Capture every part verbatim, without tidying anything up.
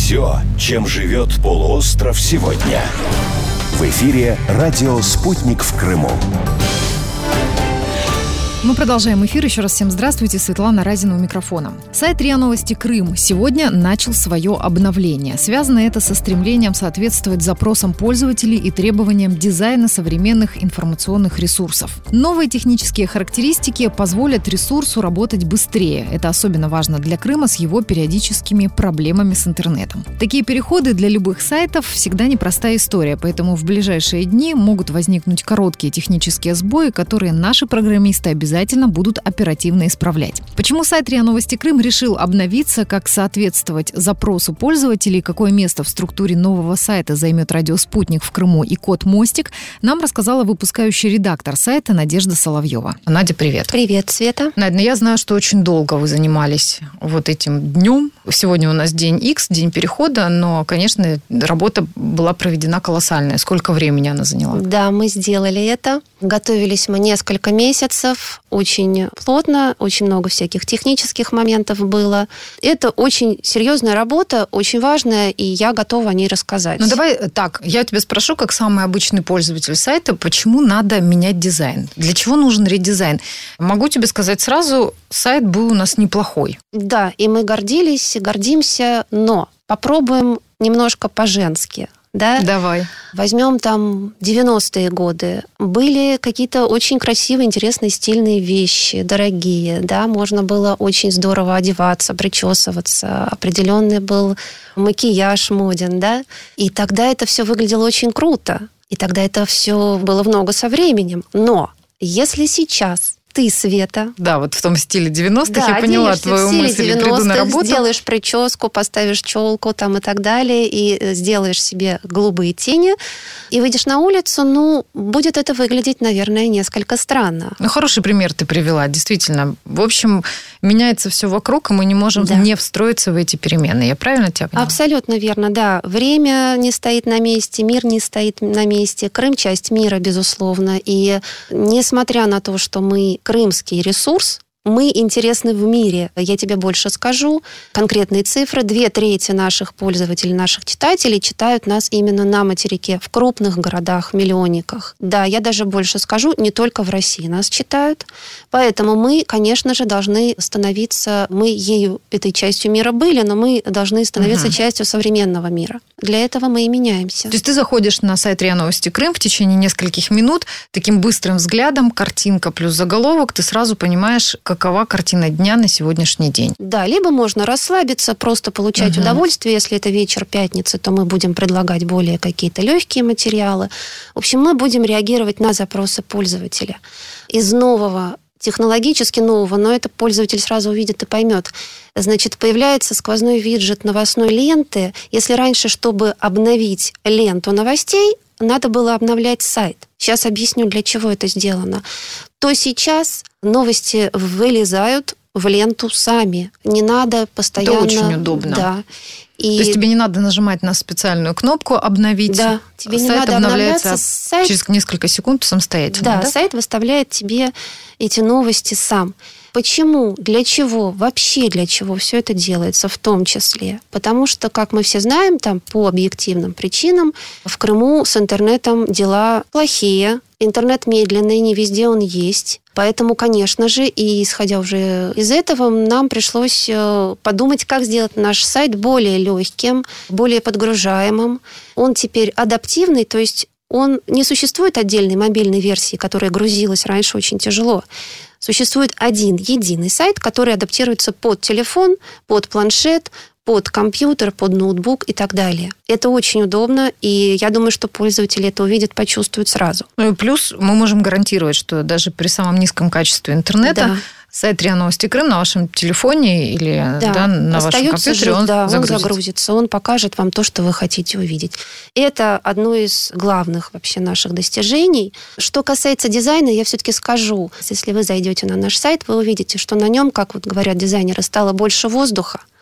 Все, чем живет полуостров сегодня. В эфире радио «Спутник» в Крыму. Мы продолжаем эфир. Еще раз всем здравствуйте. Светлана Разина у микрофона. Сайт РИА Новости Крым сегодня начал свое обновление. Связано это со стремлением соответствовать запросам пользователей и требованиям дизайна современных информационных ресурсов. Новые технические характеристики позволят ресурсу работать быстрее. Это особенно важно для Крыма с его периодическими проблемами с интернетом. Такие переходы для любых сайтов всегда непростая история, поэтому в ближайшие дни могут возникнуть короткие технические сбои, которые наши программисты обязательно обязательно будут оперативно исправлять. Почему сайт РИА Новости Крым решил обновиться, как соответствовать запросу пользователей, какое место в структуре нового сайта займет радио «Спутник» в Крыму и код «Мостик», нам рассказала выпускающий редактор сайта Надежда Соловьева. Надя, привет. Привет, Света. Надя, я знаю, что очень долго вы занимались вот этим днем. Сегодня у нас день X, день перехода, но, конечно, работа была проведена колоссальная. Сколько времени она заняла? Да, мы сделали это. Готовились мы несколько месяцев, очень плотно, очень много всяких технических моментов было. Это очень серьезная работа, очень важная, и я готова о ней рассказать. Ну, давай так, я тебя спрошу, как самый обычный пользователь сайта, почему надо менять дизайн? Для чего нужен редизайн? Могу тебе сказать сразу, сайт был у нас неплохой. Да, и мы гордились, гордимся, но попробуем немножко по-женски. Да? Давай. Возьмем там девяностые годы. Были какие-то очень красивые, интересные, стильные вещи, дорогие. Да? Можно было очень здорово одеваться, причесываться. Определенный был макияж моден. Да? И тогда это все выглядело очень круто. И тогда это все было в ногу со временем. Но если сейчас ты, Света. Да, вот в том стиле девяностых, да, я поняла твою мысль, приду на работу. Сделаешь прическу, поставишь челку там и так далее, и сделаешь себе голубые тени, и выйдешь на улицу, ну, будет это выглядеть, наверное, несколько странно. Ну, хороший пример ты привела, действительно. В общем, меняется все вокруг, и мы не можем да. не встроиться в эти перемены. Я правильно тебя поняла? Абсолютно верно, да. Время не стоит на месте, мир не стоит на месте. Крым – часть мира, безусловно. И несмотря на то, что мы крымский ресурс, мы интересны в мире. Я тебе больше скажу. Конкретные цифры. Две трети наших пользователей, наших читателей читают нас именно на материке, в крупных городах, миллионниках. Да, я даже больше скажу, не только в России нас читают. Поэтому мы, конечно же, должны становиться... Мы ею, этой частью мира были, но мы должны становиться угу. частью современного мира. Для этого мы и меняемся. То есть ты заходишь на сайт РИА Новости Крым в течение нескольких минут, таким быстрым взглядом, картинка плюс заголовок, ты сразу понимаешь, какова картина дня на сегодняшний день. Да, либо можно расслабиться, просто получать угу. удовольствие. Если это вечер пятницы, то мы будем предлагать более какие-то легкие материалы. В общем, мы будем реагировать на запросы пользователя. Из нового, технологически нового, но это пользователь сразу увидит и поймет. Значит, появляется сквозной виджет новостной ленты. Если раньше, чтобы обновить ленту новостей, надо было обновлять сайт. Сейчас объясню, для чего это сделано. То сейчас новости вылезают в ленту сами. Не надо постоянно... Это очень удобно. Да. И... То есть тебе не надо нажимать на специальную кнопку «Обновить». Да, тебе не сайт надо обновляется обновляться. Сайт... через несколько секунд самостоятельно. Да, да, сайт выставляет тебе эти новости сам. Почему, для чего, вообще для чего все это делается в том числе? Потому что, как мы все знаем, там по объективным причинам в Крыму с интернетом дела плохие. Интернет медленный, не везде он есть. Поэтому, конечно же, и исходя уже из этого, нам пришлось подумать, как сделать наш сайт более легким, более подгружаемым. Он теперь адаптивный, то есть он не существует отдельной мобильной версии, которая грузилась раньше очень тяжело. Существует один единый сайт, который адаптируется под телефон, под планшет, под компьютер, под ноутбук и так далее. Это очень удобно, и я думаю, что пользователи это увидят, почувствуют сразу. Ну и плюс мы можем гарантировать, что даже при самом низком качестве интернета да. сайт РИА Новости Крым на вашем телефоне или да. Да, на вашем компьютере, же, он, да, загрузится. он загрузится, он покажет вам то, что вы хотите увидеть. Это одно из главных вообще наших достижений. Что касается дизайна, я все-таки скажу, если вы зайдете на наш сайт, вы увидите, что на нем, как вот говорят дизайнеры, стало больше воздуха.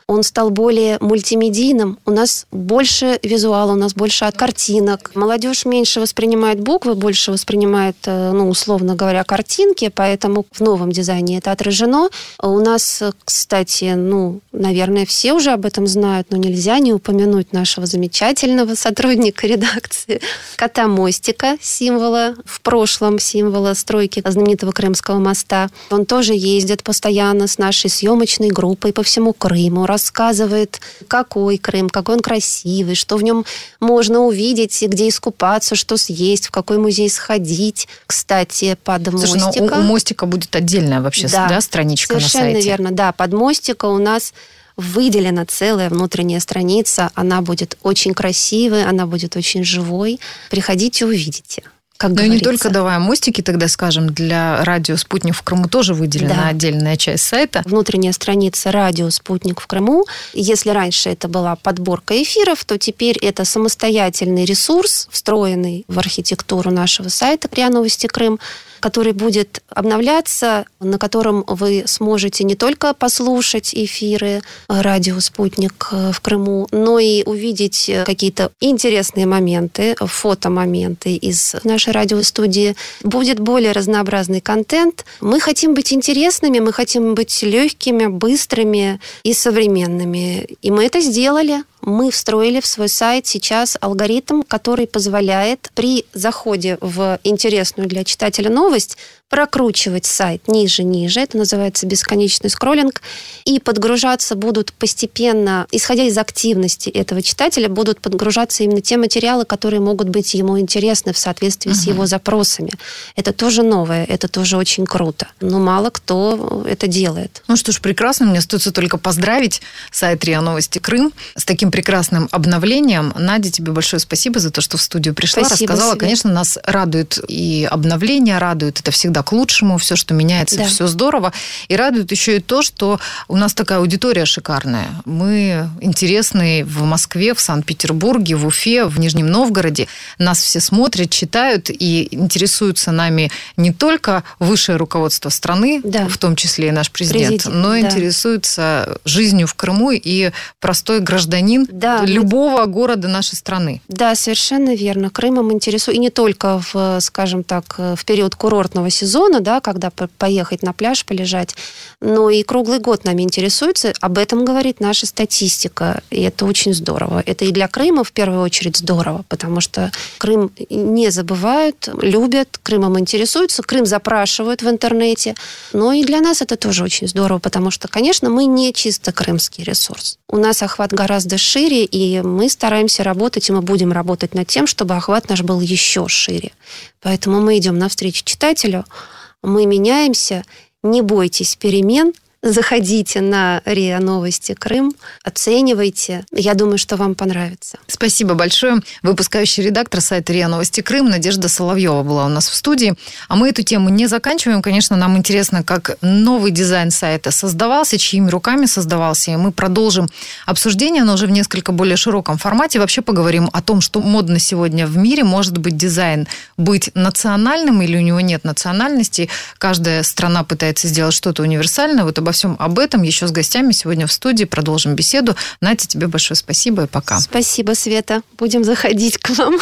он стал более мультимедийным. У нас больше визуала, у нас больше картинок. Молодежь меньше воспринимает буквы, больше воспринимает, ну, условно говоря, картинки, поэтому в новом дизайне это отражено. У нас, кстати, ну, наверное, все уже об этом знают, но нельзя не упомянуть нашего замечательного сотрудника редакции, кота Мостика, символа, в прошлом символа стройки знаменитого Крымского моста. Он тоже ездит постоянно с нашей съемочной группой по всему Крыму, рассказывает, какой Крым, какой он красивый, что в нем можно увидеть, где искупаться, что съесть, в какой музей сходить. Кстати, под Слушай, Мостика... у, у Мостика будет отдельная вообще да, да, страничка на сайте. Совершенно верно, да. Под Мостика у нас выделена целая внутренняя страница. Она будет очень красивой, она будет очень живой. Приходите, увидите. Как Но говорится. и не только «Давай мостики», тогда, скажем, для радио «Спутник» в Крыму тоже выделена да. отдельная часть сайта. Внутренняя страница «Радио Спутник в Крыму». Если раньше это была подборка эфиров, то теперь это самостоятельный ресурс, встроенный в архитектуру нашего сайта РИА Новости Крым, который будет обновляться, на котором вы сможете не только послушать эфиры радио «Спутник» в Крыму, но и увидеть какие-то интересные моменты, фотомоменты из нашей радиостудии. Будет более разнообразный контент. Мы хотим быть интересными, мы хотим быть легкими, быстрыми и современными. И мы это сделали. Мы встроили в свой сайт сейчас алгоритм, который позволяет при заходе в интересную для читателя новость прокручивать сайт ниже-ниже, это называется бесконечный скроллинг, и подгружаться будут постепенно, исходя из активности этого читателя, будут подгружаться именно те материалы, которые могут быть ему интересны в соответствии uh-huh. с его запросами. Это тоже новое, это тоже очень круто. Но мало кто это делает. Ну что ж, прекрасно. Мне остается только поздравить сайт РИА Новости Крым с таким прекрасным обновлением. Надя, тебе большое спасибо за то, что в студию пришла, спасибо, рассказала. Свет. Конечно, нас радует и обновление, радует это всегда к лучшему, все, что меняется, да. все здорово. И радует еще и то, что у нас такая аудитория шикарная. Мы интересны в Москве, в Санкт-Петербурге, в Уфе, в Нижнем Новгороде. Нас все смотрят, читают и интересуются нами не только высшее руководство страны, да. в том числе и наш президент, президент но да. интересуются жизнью в Крыму и простой гражданин да. любого города нашей страны. Да, совершенно верно. Крымом интересует, и не только в, скажем так, в период курортного сезона, да, когда поехать на пляж, полежать, но и круглый год нами интересуется. Об этом говорит наша статистика, и это очень здорово. Это и для Крыма в первую очередь здорово, потому что Крым не забывают, любят, Крымом интересуются, Крым запрашивают в интернете, но и для нас это тоже очень здорово, потому что, конечно, мы не чисто крымский ресурс. У нас охват гораздо шире, и мы стараемся работать, и мы будем работать над тем, чтобы охват наш был еще шире. Поэтому мы идем навстречу читателю, мы меняемся, не бойтесь перемен, заходите на РИА Новости Крым, оценивайте. Я думаю, что вам понравится. Спасибо большое. Выпускающий редактор сайта РИА Новости Крым Надежда Соловьева была у нас в студии. А мы эту тему не заканчиваем. Конечно, нам интересно, как новый дизайн сайта создавался, чьими руками создавался. И мы продолжим обсуждение, но уже в несколько более широком формате. Вообще поговорим о том, что модно сегодня в мире. Может быть, дизайн быть национальным или у него нет национальности. Каждая страна пытается сделать что-то универсальное. Вот обо всем об этом еще с гостями сегодня в студии продолжим беседу. Надя, тебе большое спасибо и пока. Спасибо, Света. Будем заходить к вам.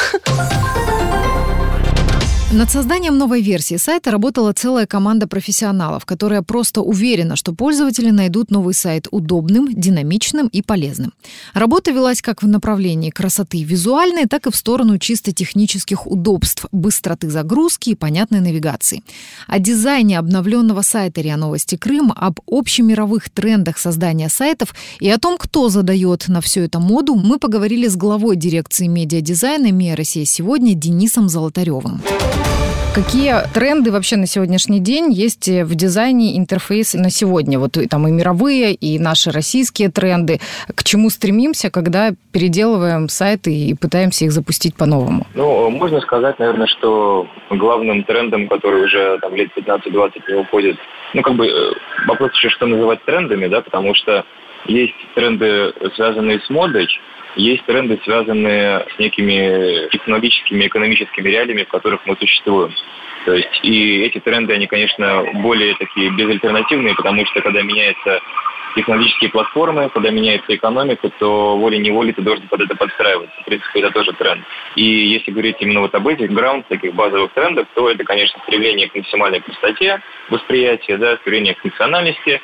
Над созданием новой версии сайта работала целая команда профессионалов, которая просто уверена, что пользователи найдут новый сайт удобным, динамичным и полезным. Работа велась как в направлении красоты визуальной, так и в сторону чисто технических удобств, быстроты загрузки и понятной навигации. О дизайне обновленного сайта РИА Новости Крым, об общемировых трендах создания сайтов и о том, кто задает на все это моду, мы поговорили с главой дирекции медиадизайна МИА «Россия сегодня» Денисом Золотаревым. Какие тренды вообще на сегодняшний день есть в дизайне интерфейса на сегодня? Вот там и мировые, и наши российские тренды. К чему стремимся, когда переделываем сайты и пытаемся их запустить по-новому? Ну, можно сказать, наверное, что главным трендом, который уже там лет пятнадцать-двадцать не уходит, ну, как бы вопрос еще, что называть трендами, да, потому что есть тренды, связанные с модой, есть тренды, связанные с некими технологическими, экономическими реалиями, в которых мы существуем. То есть и эти тренды, они, конечно, более такие безальтернативные, потому что когда меняется технологические платформы, когда меняется экономика, то волей-неволей ты должен под это подстраиваться. В принципе, это тоже тренд. И если говорить именно вот об этих граунд, таких базовых трендах, то это, конечно, стремление к максимальной простоте восприятия, да, стремление к функциональности,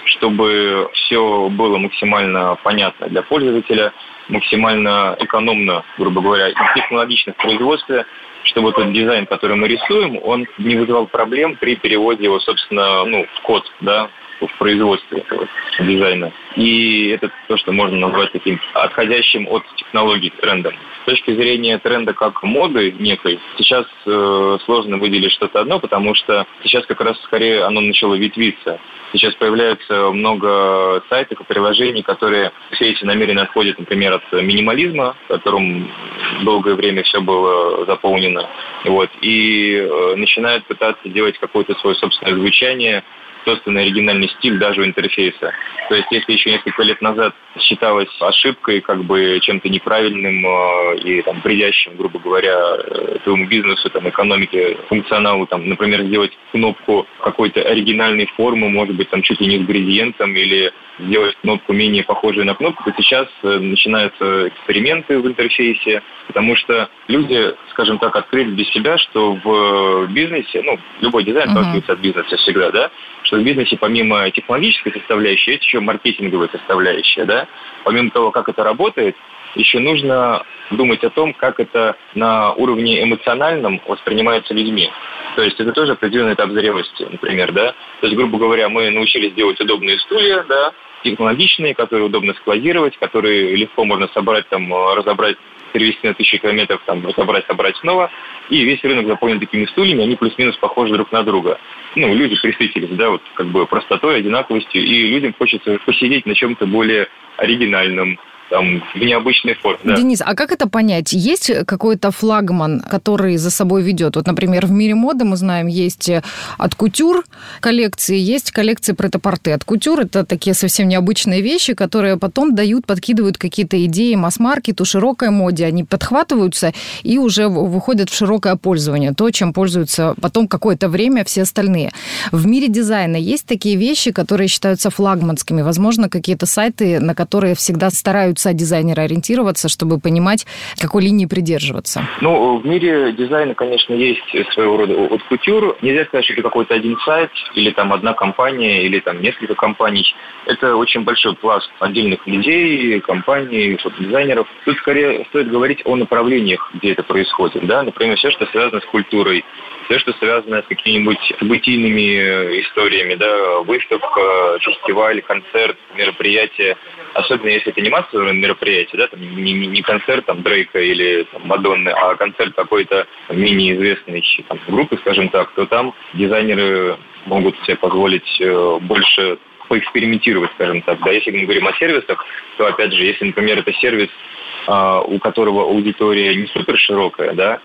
чтобы все было максимально понятно для пользователя, максимально экономно, грубо говоря, и технологично в производстве, чтобы тот дизайн, который мы рисуем, он не вызывал проблем при переводе его, собственно, ну, в код, да, в производстве этого дизайна. И это то, что можно назвать таким отходящим от технологий трендом. С точки зрения тренда как моды некой, сейчас э, сложно выделить что-то одно, потому что сейчас как раз скорее оно начало ветвиться. Сейчас появляется много сайтов и приложений, которые все эти намерения отходят, например, от минимализма, которым долгое время все было заполнено, вот, и э, начинают пытаться делать какое-то свое собственное звучание, собственный оригинальный стиль даже у интерфейса. То есть, если еще несколько лет назад считалось ошибкой, как бы чем-то неправильным э, и там, вредящим, грубо говоря, твоему бизнесу, там, экономике, функционалу, там, например, сделать кнопку какой-то оригинальной формы, может быть, там, чуть ли не с градиентом, или сделать кнопку менее похожую на кнопку, то сейчас э, начинаются эксперименты в интерфейсе, потому что люди, скажем так, открыли для себя, что в бизнесе, ну, любой дизайн отталкивается uh-huh. от бизнеса всегда, да, что в бизнесе помимо технологической составляющей есть еще маркетинговая составляющая, да. Помимо того, как это работает, еще нужно думать о том, как это на уровне эмоциональном воспринимается людьми. То есть это тоже определенный этап зрелости, например, да. То есть, грубо говоря, мы научились делать удобные стулья, да, технологичные, которые удобно складировать, которые легко можно собрать, там, разобрать, перевести на тысячи километров, там, разобрать, собрать снова. И весь рынок заполнен такими стульями, они плюс-минус похожи друг на друга. Ну, люди присытились, да, вот как бы простотой, одинаковостью, и людям хочется посидеть на чем-то более оригинальном, там, в необычной форме. Да. Денис, а как это понять? Есть какой-то флагман, который за собой ведет? Вот, например, в мире моды, мы знаем, есть от кутюр коллекции, есть коллекции прет-а-порте. От кутюр это такие совсем необычные вещи, которые потом дают, подкидывают какие-то идеи масс-маркету, широкой моде. Они подхватываются и уже выходят в широкое пользование. То, чем пользуются потом какое-то время все остальные. В мире дизайна есть такие вещи, которые считаются флагманскими. Возможно, какие-то сайты, на которые всегда стараются дизайнеры ориентироваться, чтобы понимать, какой линии придерживаться? Ну, в мире дизайна, конечно, есть своего рода от кутюр. Нельзя сказать, что это какой-то один сайт, или там одна компания, или там несколько компаний. Это очень большой пласт отдельных людей, компаний, дизайнеров. Тут скорее стоит говорить о направлениях, где это происходит. Да? Например, все, что связано с культурой, все, что связано с какими-нибудь событийными историями, да, выставка, фестиваль, концерт, мероприятие. Особенно если это не массовое мероприятие, да, там, не, не, не концерт там, Дрейка или там, Мадонны, а концерт какой-то там, менее известной там, группы, скажем так, то там дизайнеры могут себе позволить э, больше поэкспериментировать, скажем так. Да, если мы говорим о сервисах, то, опять же, если, например, это сервис, э, у которого аудитория не супер широкая, да,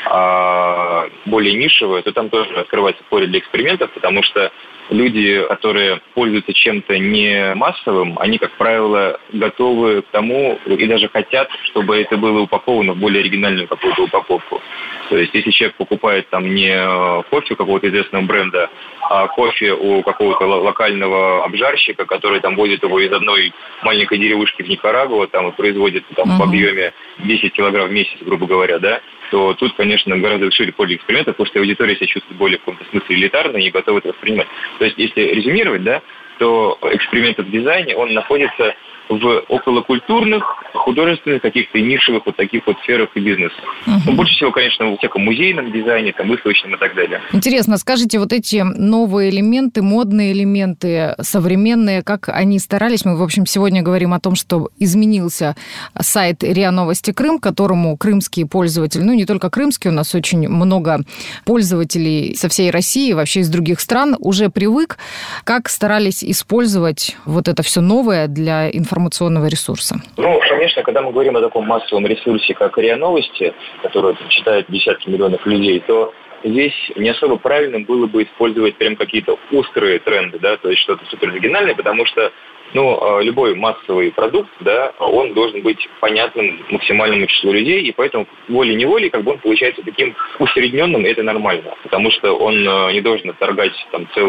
а более нишевая, то там тоже открывается поле для экспериментов, потому что люди, которые пользуются чем-то не массовым, они, как правило, готовы к тому и даже хотят, чтобы это было упаковано в более оригинальную какую-то упаковку. То есть, если человек покупает там не кофе какого-то известного бренда, а кофе у какого-то локального обжарщика, который там возит его из одной маленькой деревушки в Никарагуа, там и производит там, uh-huh. в объеме десять килограмм в месяц, грубо говоря, да, то тут, конечно, гораздо шире поле экспериментов, потому что аудитория себя чувствует более в каком-то смысле элитарной и готова это воспринимать. То есть, если резюмировать, да, то эксперимент в дизайне, он находится в околокультурных, художественных, каких-то нишевых вот таких вот сферах и бизнесах. Uh-huh. Но больше всего, конечно, в всяком музейном дизайне, там, выставочном и так далее. Интересно, скажите, вот эти новые элементы, модные элементы, современные, как они старались? Мы, в общем, сегодня говорим о том, что изменился сайт РИА Новости Крым, которому крымские пользователи, ну, не только крымские, у нас очень много пользователей со всей России, вообще из других стран, уже привык. Как старались использовать вот это все новое для информации? информационного ресурса? Ну, конечно, когда мы говорим о таком массовом ресурсе, как РИА Новости, который читают десятки миллионов людей, то здесь не особо правильным было бы использовать прям какие-то острые тренды, да, то есть что-то супер оригинальное, потому что ну, любой массовый продукт, да, он должен быть понятным максимальному числу людей, и поэтому волей-неволей как бы он получается таким усредненным, и это нормально, потому что он не должен отторгать там целые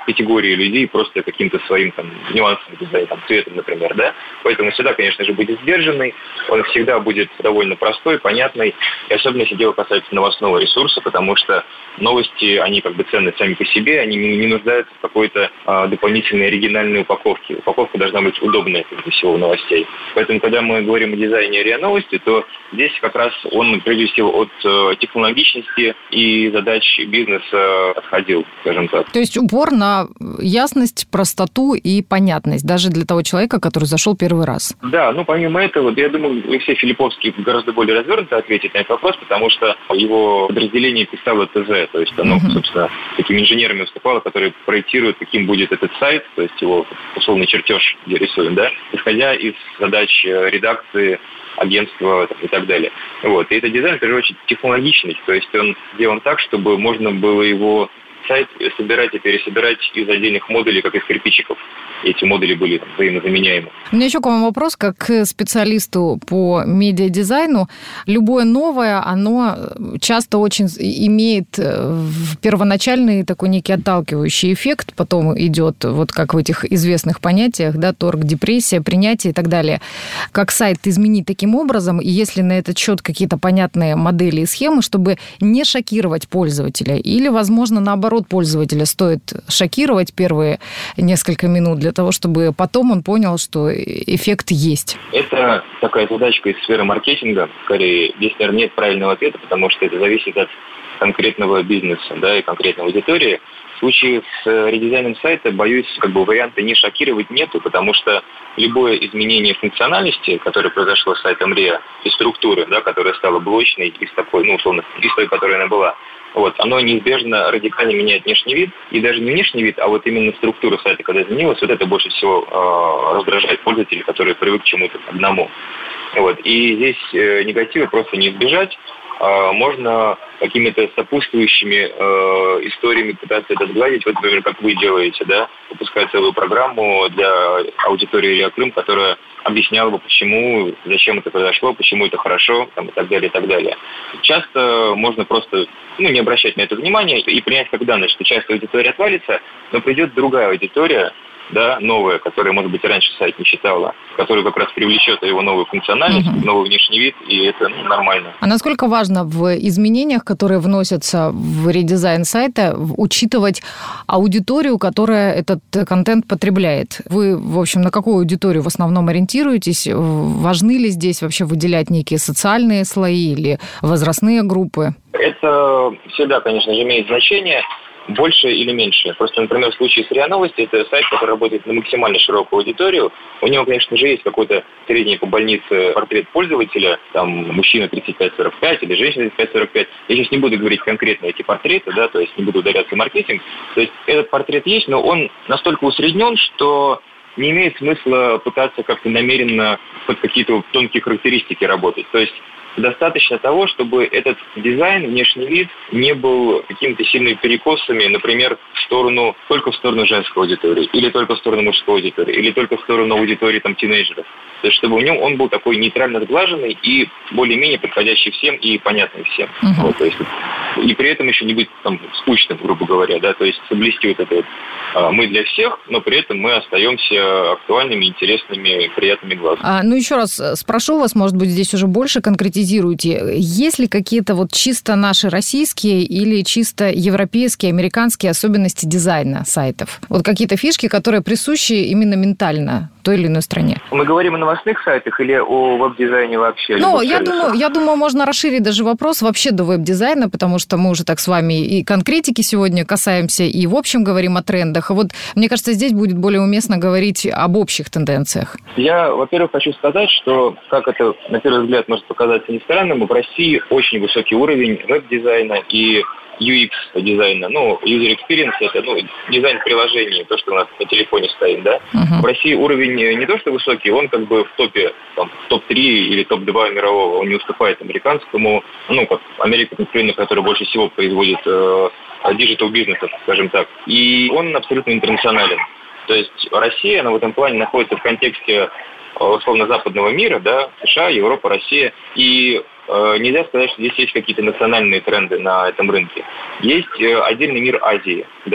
категории людей просто каким-то своим там нюансом дизайна, там, цветом, например, да. Поэтому всегда, конечно же, будет сдержанный, он всегда будет довольно простой, понятный, и особенно если дело касается новостного ресурса, потому что новости, они как бы ценны сами по себе, они не, не нуждаются в какой-то а, дополнительной оригинальной упаковке. Упаковка должна быть удобная, прежде всего, у новостей. Поэтому, когда мы говорим о дизайне РИА Новости, то здесь как раз он, прежде всего, от э, технологичности и задач бизнеса отходил, скажем так. То есть упор на ясность, простоту и понятность, даже для того человека, который зашел первый раз. Да, ну помимо этого, я думаю, Алексей Филипповский гораздо более развернуто ответит на этот вопрос, потому что его подразделение писало ТЗ, то есть оно, uh-huh. собственно, такими инженерами выступало, которые проектируют, каким будет этот сайт, то есть его условный чертеж, где рисуем, да, исходя из задач редакции, агентства и так далее. Вот. И этот дизайн, в первую очередь, технологичный, то есть он сделан так, чтобы можно было его сайт собирать и пересобирать из отдельных модулей, как из кирпичиков. И эти модули были там взаимозаменяемы. У меня еще к вам вопрос, как к специалисту по медиадизайну. Любое новое, оно часто очень имеет первоначальный такой некий отталкивающий эффект, потом идет, вот как в этих известных понятиях, да, торг, депрессия, принятие и так далее. Как сайт изменить таким образом, и если на этот счет какие-то понятные модели и схемы, чтобы не шокировать пользователя, или, возможно, наоборот, пользователя стоит шокировать первые несколько минут для того, чтобы потом он понял, что эффект есть? Это такая задачка из сферы маркетинга, скорее. Здесь, наверное, нет правильного ответа, потому что это зависит от конкретного бизнеса, да, и конкретной аудитории. В случае с редизайном сайта, боюсь, как бы варианта не шокировать нету, потому что любое изменение функциональности, которое произошло с сайтом РИА, и структуры, да, которая стала блочной, из такой, ну, условно, из той, которой она была, вот, оно неизбежно радикально меняет внешний вид, и даже не внешний вид, а вот именно структура сайта, когда изменилась, вот это больше всего э, раздражает пользователей, которые привык к чему-то одному. Вот, и здесь э, негатива просто не избежать. Э, можно какими-то сопутствующими э, историями пытаться это сгладить, вот, например, как вы делаете, да, выпускать целую программу для аудитории РИА Крым, которая объясняла бы, почему, зачем это произошло, почему это хорошо, там, и так далее, и так далее. Часто можно просто, ну, не обращать на это внимания и принять как данность, что часть аудитории отвалится, но придет другая аудитория, да, новая, которая, может быть, раньше сайт не читала, которая как раз привлечет его новую функциональность, uh-huh. новый внешний вид, и это, ну, нормально. А насколько важно в изменениях, которые вносятся в редизайн сайта, учитывать аудиторию, которая этот контент потребляет? Вы, в общем, на какую аудиторию в основном ориентируетесь? Важны ли здесь вообще выделять некие социальные слои или возрастные группы? Это всегда, конечно же, имеет значение. Больше или меньше. Просто, например, в случае с РИА Новости, это сайт, который работает на максимально широкую аудиторию. У него, конечно же, есть какой-то средний по больнице портрет пользователя, там, мужчина тридцать пять сорок пять или женщина тридцать пять сорок пять. Я сейчас не буду говорить конкретно эти портреты, да, то есть не буду ударяться в маркетинг. То есть этот портрет есть, но он настолько усреднен, что не имеет смысла пытаться как-то намеренно под какие-то тонкие характеристики работать. То есть достаточно того, чтобы этот дизайн, внешний вид не был какими-то сильными перекосами, например, в сторону, только в сторону женской аудитории, или только в сторону мужской аудитории, или только в сторону аудитории там, тинейджеров. То есть чтобы в нем он был такой нейтрально сглаженный и более-менее подходящий всем и понятный всем. Uh-huh. Вот, то есть, и при этом еще не быть там, скучным, грубо говоря, да, то есть соблюсти вот это вот, а, мы для всех, но при этом мы остаемся актуальными, интересными, приятными глазу. А, ну еще раз спрошу вас, может быть, здесь уже больше конкретизируйте. Есть ли какие-то вот чисто наши российские или чисто европейские, американские особенности дизайна сайтов? Вот какие-то фишки, которые присущи именно ментально той или иной стране? Мы говорим о новостных сайтах или о веб-дизайне вообще? Ну, я думаю, я думаю, можно расширить даже вопрос вообще до веб-дизайна, потому что мы уже так с вами и конкретики сегодня касаемся, и в общем говорим о трендах. И вот, мне кажется, здесь будет более уместно говорить об общих тенденциях. Я, во-первых, хочу сказать, что, как это, на первый взгляд, может показаться не странным, в России очень высокий уровень веб-дизайна и ю экс дизайна, ну, user experience, это, ну, дизайн приложений, то, что у нас на телефоне стоит, да. Uh-huh. В России уровень не то, что высокий, он как бы в топе, там, топ три или топ два мирового, он не уступает американскому, ну, как Америка, которая больше всего производит э, диджитал бизнесов, скажем так, и он абсолютно интернационален. То есть Россия, она в этом плане находится в контексте условно западного мира, да, США, Европа, Россия, и э, нельзя сказать, что здесь есть какие-то национальные тренды на этом рынке. Есть э, отдельный мир Азии, да.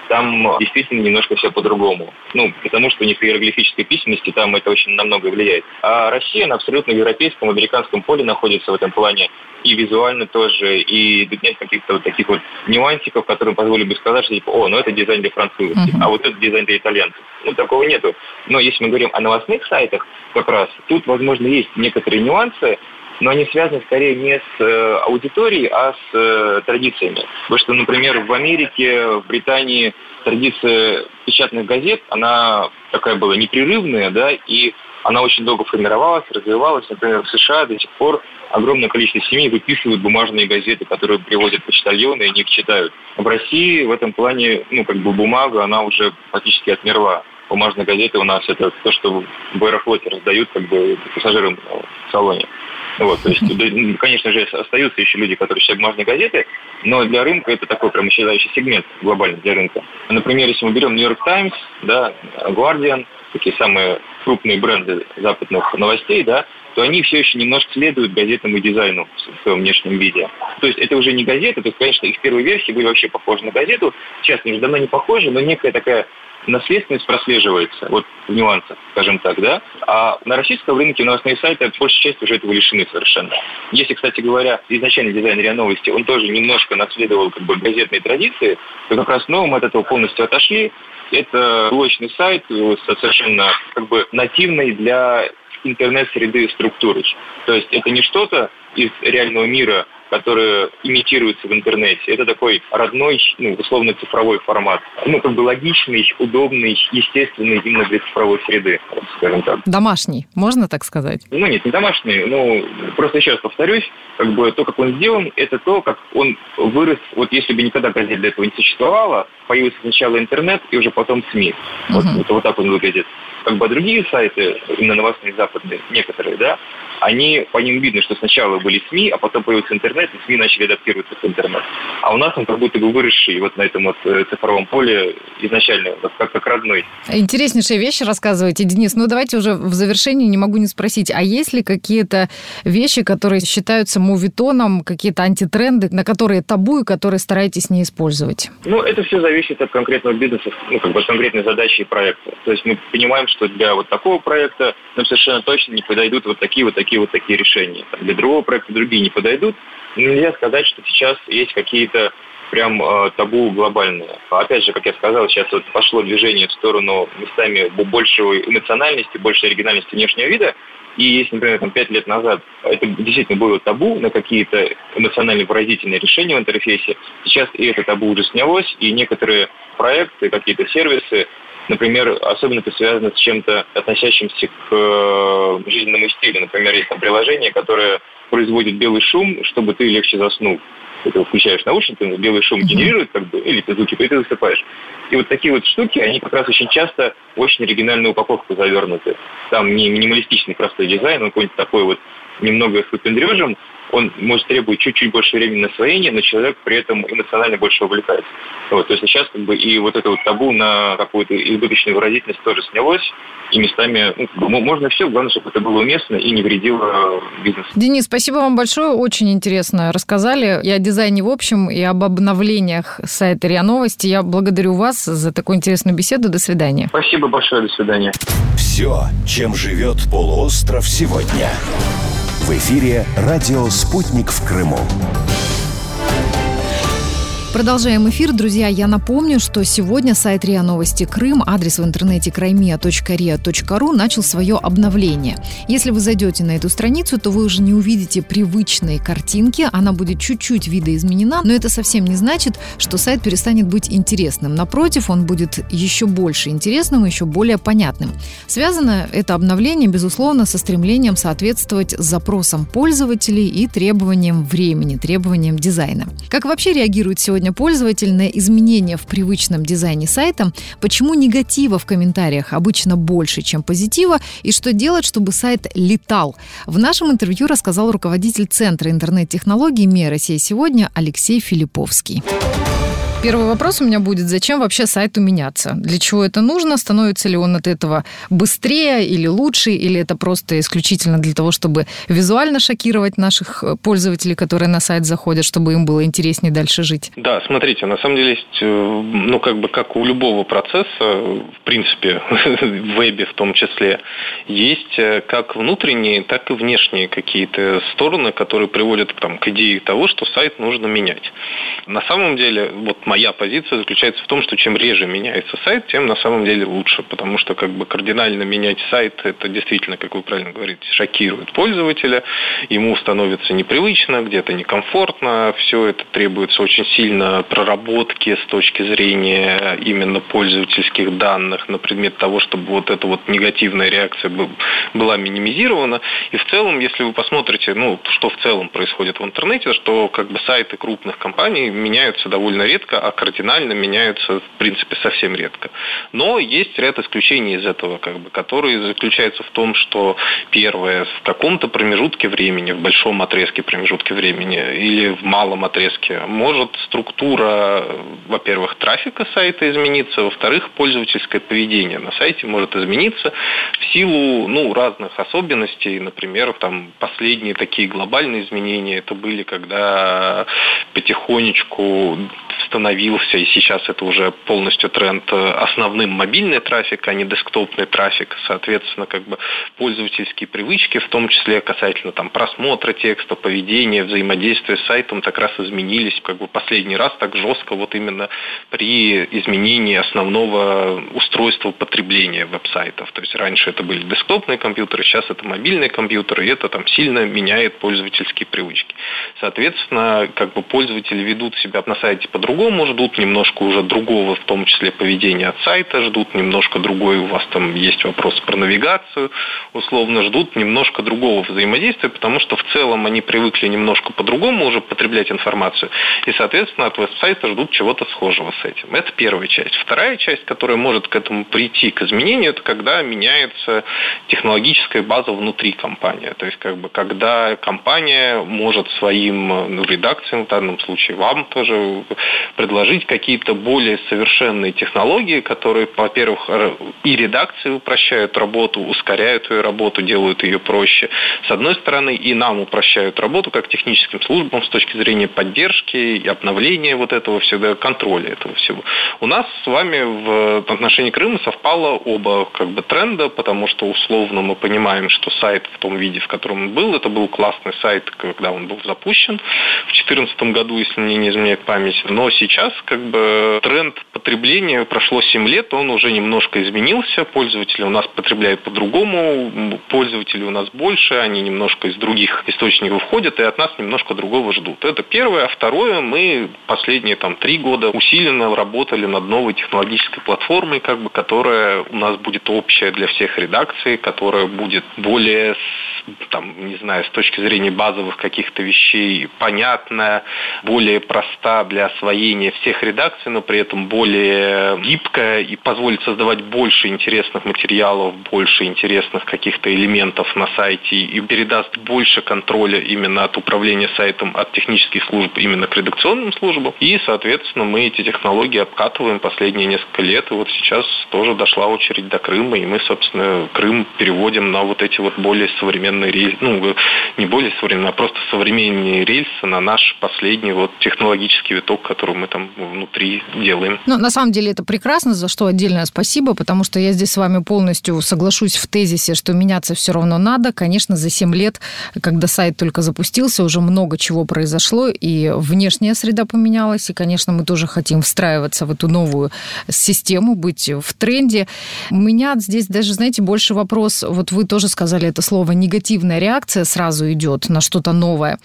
там действительно немножко все по-другому. Ну, потому что у них иероглифической письменности, там это очень на многое влияет. А Россия, она абсолютно в европейском, американском поле находится в этом плане. И визуально тоже, и тут нет каких-то вот таких вот нюансиков, которые позволили бы сказать, что типа, о, ну это дизайн для французов, uh-huh. а вот это дизайн для итальянцев. Ну, такого нету. Но если мы говорим о новостных сайтах, как раз, тут, возможно, есть некоторые нюансы, но они связаны скорее не с э, аудиторией, а с э, традициями. Потому что, например, в Америке, в Британии традиция печатных газет, она такая была непрерывная, да, и она очень долго формировалась, развивалась. Например, в США до сих пор огромное количество семей выписывают бумажные газеты, которые привозят почтальоны, и они их читают. В России в этом плане, ну, как бы бумага, она уже практически отмерла. Бумажные газеты у нас это то, что в Аэрофлоте раздают как бы пассажирам в салоне. Вот, то есть, конечно же, остаются еще люди, которые читают бумажные газеты, но для рынка это такой прям исчезающий сегмент глобальный для рынка. Например, если мы берем Нью-Йорк Таймс, да, Guardian, такие самые крупные бренды западных новостей, да, то они все еще немножко следуют газетному дизайну в своем внешнем виде. То есть это уже не газета, то есть, конечно, их первые версии были вообще похожи на газету, сейчас они уже давно не похожи, но некая такая наследственность прослеживается, вот в нюансах, скажем так, да. А на российском рынке новостные сайты большей части уже этого лишены совершенно. Если, кстати говоря, изначально дизайн РИА Новости, он тоже немножко наследовал как бы газетные традиции, то как раз новым от этого полностью отошли. Это блочный сайт совершенно как бы нативный для интернет-среды структуры. То есть это не что-то из реального мира, которое имитируется в интернете. Это такой родной, ну, условно, цифровой формат. Ну, как бы логичный, удобный, естественный именно для цифровой среды, скажем так. Домашний, можно так сказать? Ну, нет, не домашний. Ну, просто еще раз повторюсь, как бы то, как он сделан, это то, как он вырос. Вот если бы никогда газет для этого не существовало, появился сначала интернет и уже потом СМИ. Uh-huh. Вот, вот, вот так он выглядит. Как бы другие сайты, именно новостные западные, некоторые, да, они, по ним видно, что сначала были СМИ, а потом появился интернет, и СМИ начали адаптироваться к интернету. А у нас он как будто бы выросший вот на этом вот цифровом поле изначально, как, как родной. Интереснейшие вещи рассказываете, Денис. Ну, давайте уже в завершении не могу не спросить, а есть ли какие-то вещи, которые считаются мувитоном, какие-то антитренды, на которые табу и которые стараетесь не использовать? Ну, это все зависит от конкретного бизнеса, ну, как бы от конкретной задачи и проекта. То есть мы понимаем, что для вот такого проекта нам совершенно точно не подойдут вот такие вот такие вот такие решения. Для другого проекта другие не подойдут. Нельзя сказать, что сейчас есть какие-то прям э, табу глобальные. Опять же, как я сказал, сейчас вот пошло движение в сторону местами большей эмоциональности, большей оригинальности внешнего вида. И если, например, там, пять лет назад это действительно было табу на какие-то эмоционально выразительные решения в интерфейсе, сейчас и это табу уже снялось, и некоторые проекты, какие-то сервисы, например, особенно это связано с чем-то, относящимся к э, жизненному стилю. Например, есть там приложение, которое производит белый шум, чтобы ты легче заснул. Ты включаешь наушники, белый шум генерирует, как бы, или ты звуки, и ты засыпаешь. И вот такие вот штуки, они как раз очень часто в очень оригинальную упаковку завернуты. Там не минималистичный простой дизайн, он какой-нибудь такой вот немного с выпендрежем, он может требовать чуть-чуть больше времени на освоение, но человек при этом эмоционально больше увлекается. Вот, то есть сейчас как бы и вот это вот табу на какую-то избыточную выразительность тоже снялось, и местами ну, можно все, главное, чтобы это было уместно и не вредило бизнесу. Денис, спасибо вам большое, очень интересно рассказали и о дизайне в общем, и об обновлениях сайта РИА Новости. Я благодарю вас за такую интересную беседу. До свидания. Спасибо большое, до свидания. Все, чем живет полуостров сегодня. В эфире радио «Спутник» в Крыму. Продолжаем эфир. Друзья, я напомню, что сегодня сайт РИА Новости Крым, адрес в интернете краймия точка риа точка ру, начал свое обновление. Если вы зайдете на эту страницу, то вы уже не увидите привычные картинки, она будет чуть-чуть видоизменена, но это совсем не значит, что сайт перестанет быть интересным. Напротив, он будет еще больше интересным и еще более понятным. Связано это обновление, безусловно, со стремлением соответствовать запросам пользователей и требованиям времени, требованиям дизайна. Как вообще реагирует сегодня пользователь на изменения в привычном дизайне сайта, почему негатива в комментариях обычно больше, чем позитива, и что делать, чтобы сайт летал. В нашем интервью рассказал руководитель Центра интернет-технологий МИА Россия сегодня Алексей Филипповский. Первый вопрос у меня будет, зачем вообще сайту меняться? Для чего это нужно? Становится ли он от этого быстрее или лучше? Или это просто исключительно для того, чтобы визуально шокировать наших пользователей, которые на сайт заходят, чтобы им было интереснее дальше жить? Да, смотрите, на самом деле есть, ну, как бы, как у любого процесса, в принципе, в вебе в том числе, есть как внутренние, так и внешние какие-то стороны, которые приводят там, к идее того, что сайт нужно менять. На самом деле, вот моя позиция заключается в том, что чем реже меняется сайт, тем на самом деле лучше, потому что как бы кардинально менять сайт, это действительно, как вы правильно говорите, шокирует пользователя, ему становится непривычно, где-то некомфортно, все это требуется очень сильно проработки с точки зрения именно пользовательских данных на предмет того, чтобы вот эта вот негативная реакция была минимизирована. И в целом, если вы посмотрите, ну, что в целом происходит в интернете, что как бы сайты крупных компаний меняются довольно редко, а кардинально меняются, в принципе, совсем редко. Но есть ряд исключений из этого, как бы, которые заключаются в том, что первое, в каком-то промежутке времени, в большом отрезке промежутке времени или в малом отрезке может структура, во-первых, трафика сайта измениться, во-вторых, пользовательское поведение на сайте может измениться в силу, ну, разных особенностей. Например, там последние такие глобальные изменения это были, когда потихонечку становился, и сейчас это уже полностью тренд, основным мобильный трафик, а не десктопный трафик. Соответственно, как бы пользовательские привычки, в том числе касательно там просмотра текста, поведения, взаимодействия с сайтом, так раз изменились как бы последний раз так жестко вот именно при изменении основного устройства потребления веб-сайтов. То есть раньше это были десктопные компьютеры, сейчас это мобильные компьютеры, и это там сильно меняет пользовательские привычки. Соответственно, как бы пользователи ведут себя на сайте по-другому, ждут немножко уже другого, в том числе поведения от сайта, ждут немножко другой, у вас там есть вопрос про навигацию, условно ждут немножко другого взаимодействия, потому что в целом они привыкли немножко по-другому уже потреблять информацию, и, соответственно, от веб-сайта ждут чего-то схожего с этим. Это первая часть. Вторая часть, которая может к этому прийти, к изменению, это когда меняется технологическая база внутри компании. То есть, как бы, когда компания может своим ну, редакциям, в данном случае вам тоже, предложить какие-то более совершенные технологии, которые, во-первых, и редакции упрощают работу, ускоряют ее работу, делают ее проще, с одной стороны, и нам упрощают работу, как техническим службам, с точки зрения поддержки и обновления вот этого всего, контроля этого всего. У нас с вами в отношении Крыма совпало оба как бы тренда, потому что условно мы понимаем, что сайт в том виде, в котором он был, это был классный сайт, когда он был запущен в две тысячи четырнадцатом году, если мне не изменяет память. Но сейчас как бы тренд потребления прошло семь лет, он уже немножко изменился, пользователи у нас потребляют по-другому, пользователи у нас больше, они немножко из других источников входят и от нас немножко другого ждут. Это первое. А второе, мы последние там три года усиленно работали над новой технологической платформой, как бы, которая у нас будет общая для всех редакций, которая будет более, там, не знаю, с точки зрения базовых каких-то вещей понятная, более проста для освоения всех редакций, но при этом более гибкая и позволит создавать больше интересных материалов, больше интересных каких-то элементов на сайте и передаст больше контроля именно от управления сайтом, от технических служб именно к редакционным службам. И, соответственно, мы эти технологии обкатываем последние несколько лет. И вот сейчас тоже дошла очередь до Крыма, и мы, собственно, Крым переводим на вот эти вот более современные рельсы, ну, не более современные, а просто современные рельсы на наш последний вот технологический виток, который мы там внутри делаем. Ну, на самом деле это прекрасно, за что отдельное спасибо, потому что я здесь с вами полностью соглашусь в тезисе, что меняться все равно надо. Конечно, за семь лет, когда сайт только запустился, уже много чего произошло, и внешняя среда поменялась, и, конечно, мы тоже хотим встраиваться в эту новую систему, быть в тренде. У меня здесь даже, знаете, больше вопрос, вот вы тоже сказали это слово, негативная реакция сразу идет на что-то новое,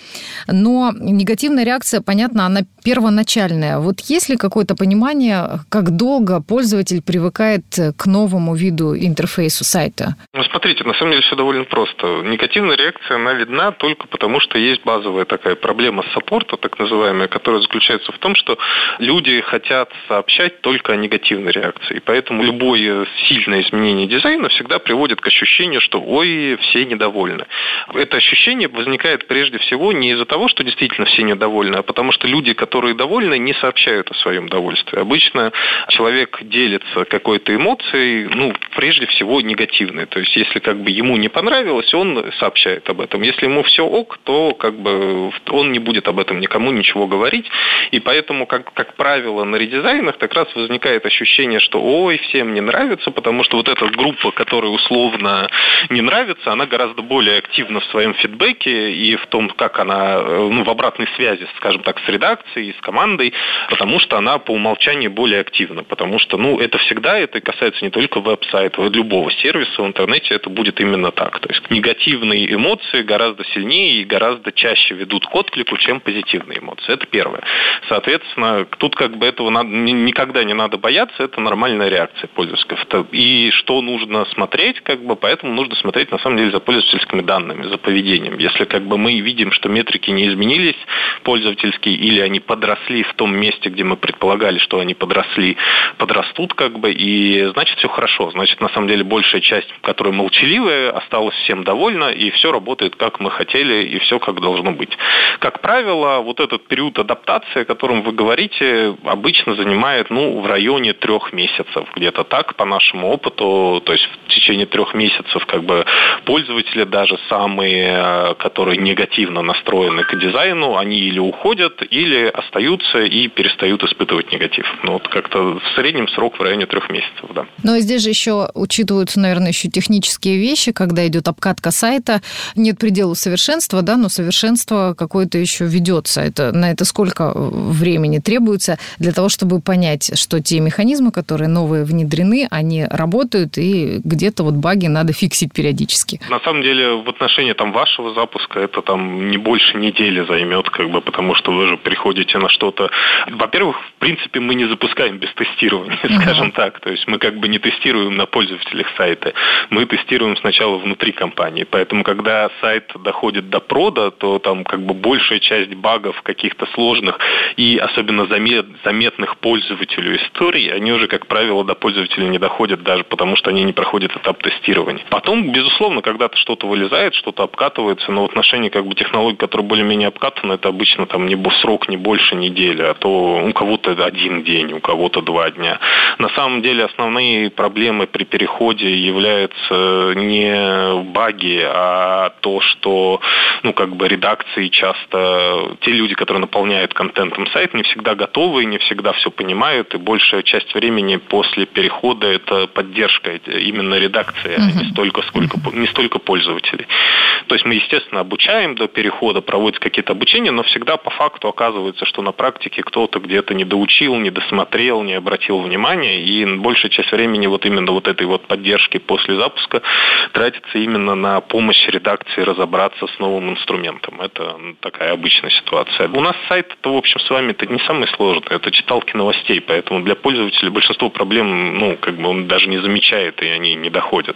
но негативная реакция, понятно, она первоначальная. Вот есть ли какое-то понимание, как долго пользователь привыкает к новому виду интерфейсу сайта? Ну, смотрите, на самом деле все довольно просто. Негативная реакция, она видна только потому, что есть базовая такая проблема саппорта, так называемая, которая заключается в том, что люди хотят сообщать только о негативной реакции. И поэтому любое сильное изменение дизайна всегда приводит к ощущению, что ой, все недовольны. Это ощущение ощущение возникает прежде всего не из-за того, что действительно все недовольны, а потому что люди, которые довольны, не сообщают о своем довольстве. Обычно человек делится какой-то эмоцией, ну, прежде всего негативной. То есть, если как бы ему не понравилось, он сообщает об этом. Если ему все ок, то как бы он не будет об этом никому ничего говорить. И поэтому, как, как правило, на редизайнах как раз возникает ощущение, что ой, всем не нравится, потому что вот эта группа, которая условно не нравится, она гораздо более активна в своем фидбэке и в том, как она, ну, в обратной связи, скажем так, с редакцией, с командой, потому что она по умолчанию более активна. Потому что, ну, это всегда, это касается не только веб-сайтов, и любого сервиса в интернете, это будет именно так. То есть негативные эмоции гораздо сильнее и гораздо чаще ведут к отклику, чем позитивные эмоции. Это первое. Соответственно, тут как бы этого надо, никогда не надо бояться, это нормальная реакция пользователей. И что нужно смотреть, как бы, поэтому нужно смотреть, на самом деле, за пользовательскими данными, за поведением. Если как бы мы видим, что метрики не изменились пользовательские, или они подросли в том месте, где мы предполагали, что они подросли, подрастут, как бы, и значит, все хорошо. Значит, на самом деле, большая часть, которая молчаливая, осталась всем довольна, и все работает, как мы хотели, и все как должно быть. Как правило, вот этот период адаптации, о котором вы говорите, обычно занимает, ну, в районе трех месяцев, где-то так, по нашему опыту. То есть в течение трех месяцев как бы пользователи, даже самые, которые негативно настроены к дизайну, они или уходят, или остаются и перестают испытывать негатив. Ну, вот как-то в среднем срок в районе трех месяцев, да. Но здесь же еще учитываются, наверное, еще технические вещи, когда идет обкатка сайта. Нет предела совершенства, да, но совершенство какое-то еще ведется. Это, на это сколько времени требуется для того, чтобы понять, что те механизмы, которые новые внедрены, они работают, и где-то вот баги надо фиксить периодически? На самом деле, в отношении там вашего запуска это там не больше недели займет, как бы, потому что вы же приходите на что-то. Во-первых, в принципе, мы не запускаем без тестирования, uh-huh. скажем так. То есть мы как бы не тестируем на пользователях сайта. Мы тестируем сначала внутри компании. Поэтому, когда сайт доходит до прода, то там как бы большая часть багов каких-то сложных и особенно замет, заметных пользователю историй, они уже, как правило, до пользователя не доходят даже потому, что они не проходят этап тестирования. Потом, безусловно, когда-то что-то вылезает, что-то обкатывается, но в отношении как бы технологий, которые более-менее обкатаны, это обычно там не срок не больше недели, а то у кого-то один день, у кого-то два дня. На самом деле основные проблемы при переходе являются не баги, а то, что, ну, как бы редакции часто, те люди, которые наполняют контентом сайт, не всегда готовы, не всегда все понимают, и большая часть времени после перехода это поддержка именно редакции, uh-huh. а не столько, сколько, не столько пользователей. То есть мы, естественно, обучаем до перехода, проводятся какие-то обучения, но всегда по факту оказывается, что на практике кто-то где-то не доучил, не досмотрел, не обратил внимания, и большая часть времени вот именно вот этой вот поддержки после запуска тратится именно на помощь редакции разобраться с новым инструментом. Это такая обычная ситуация. У нас сайт, это, в общем, с вами это не самый сложный, это читалки новостей, поэтому для пользователей большинство проблем, ну, как бы он даже не замечает, и они не доходят.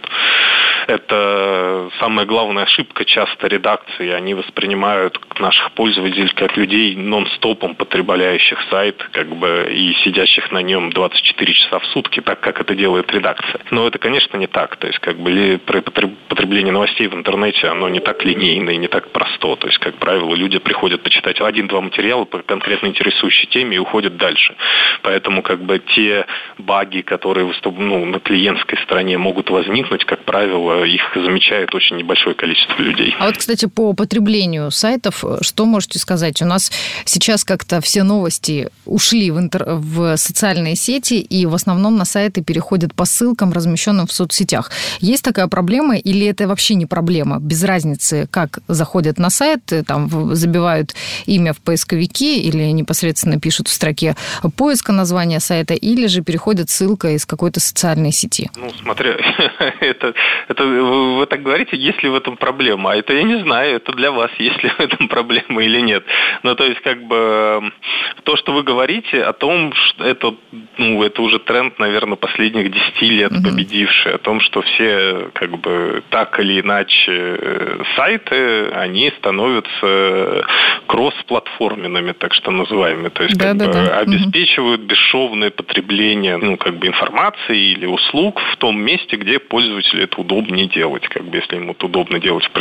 Это самая главная ошибка часто редакции. Они воспринимают наших пользователей как людей нон-стопом потребляющих сайт, как бы, и сидящих на нем двадцать четыре часа в сутки, так как это делает редакция. Но это, конечно, не так. То есть, как бы, потребление новостей в интернете, оно не так линейно и не так просто. То есть, как правило, люди приходят почитать один-два материала по конкретно интересующей теме и уходят дальше. Поэтому, как бы, те баги, которые выступ... ну, на клиентской стороне могут возникнуть, как правило, их замечает очень небольшое количество людей. А вот, кстати, по потреблению сайтов, что можете сказать? У нас сейчас как-то все новости ушли в, интер... в социальные сети, и в основном на сайты переходят по ссылкам, размещенным в соцсетях. Есть такая проблема, или это вообще не проблема? Без разницы, как заходят на сайт, там забивают имя в поисковике или непосредственно пишут в строке поиска названия сайта, или же переходит ссылка из какой-то социальной сети? Ну, смотря, это, это вы так говорите, есть ли в этом проблема? А это я не знаю, это для вас, есть ли в этом проблема или нет. Ну, то есть, как бы, то, что вы говорите о том, что это, ну, это уже тренд, наверное, последних десяти лет mm-hmm. победивший, о том, что все, как бы, так или иначе сайты, они становятся кросс-платформенными, так что называемыми. То есть, да, как да, бы, да. обеспечивают mm-hmm. бесшовное потребление, ну, как бы, информации или услуг в том месте, где пользователю это удобнее делать. Как бы, если ему это удобно делать в приложении,